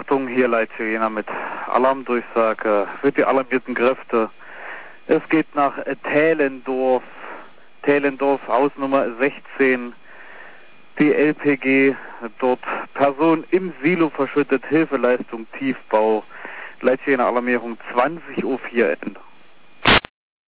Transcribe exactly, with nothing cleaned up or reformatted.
Achtung, hier Leitjena mit Alarmdurchsage für die alarmierten Kräfte. Es geht nach Tälendorf, Tälendorf, Hausnummer sechzehn. Die L P G, dort Person im Silo verschüttet, Hilfeleistung, Tiefbau. Leitjena Alarmierung zwanzig Uhr vier Ende.